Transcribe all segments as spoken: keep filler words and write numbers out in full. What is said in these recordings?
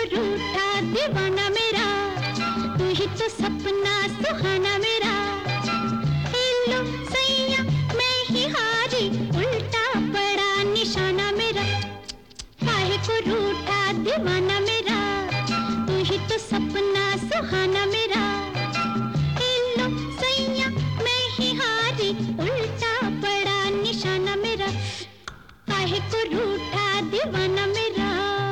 रूठा दीवाना मेरा, तू ही तो सपना सुहाना मेरा। हेलो सैया मैं ही हारी, उल्टा पड़ा निशाना मेरा। काहे को रूठा दीवाना मेरा, तू ही तो सपना सुहाना मेरा। हेलो सैया मैं ही हारी, उल्टा पड़ा निशाना मेरा। काहे को रूठा दीवाना मेरा।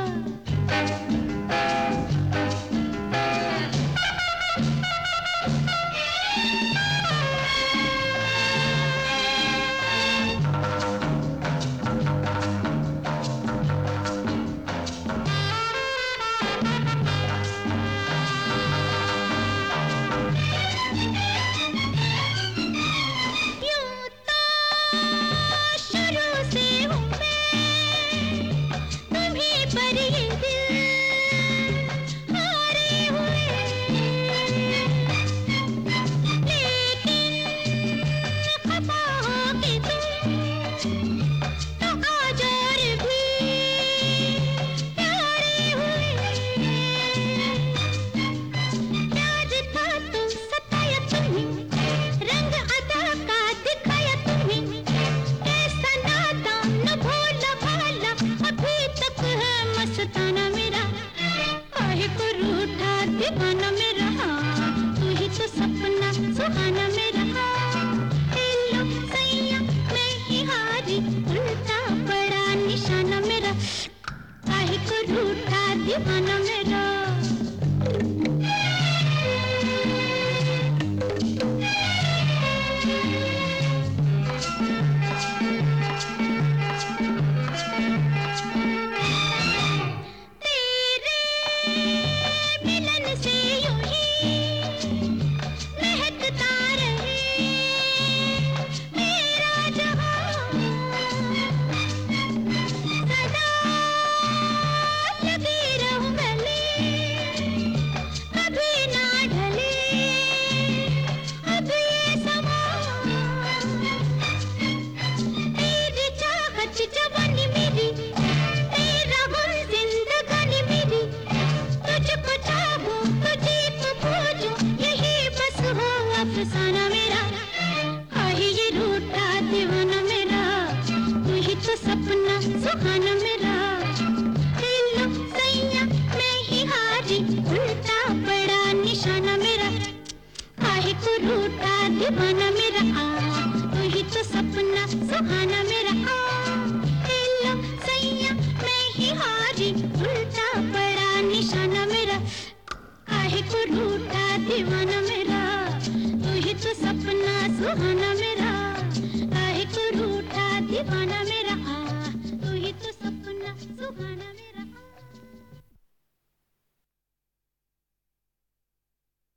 दीवाना मेरा, तू ही तो सपना सुहाना मेरा। हेलो सैया मैं ही हारी, उल्टा पड़ा निशाना मेरा। काहे को रूठा दीवाना मेरा। अफसाना मेरा, काहे ये रूठा दीवाना मेरा, तू ही तो सपना सुहाना मेरा। हेलो सैया मैं ही हारी, उल्टा पड़ा निशाना मेरा। काहे को रूठा दीवाना मेरा, तू ही तो सपना सुहाना मेरा। हेलो सैया मैं ही हारी, उल्टा पड़ा निशाना मेरा। काहे को रूठा दीवाना मेरा, तू ही तो सपना सुहाना मेरा। काहे को रूठा दीवाना मेरा, तू ही तो सपना सुहाना मेरा।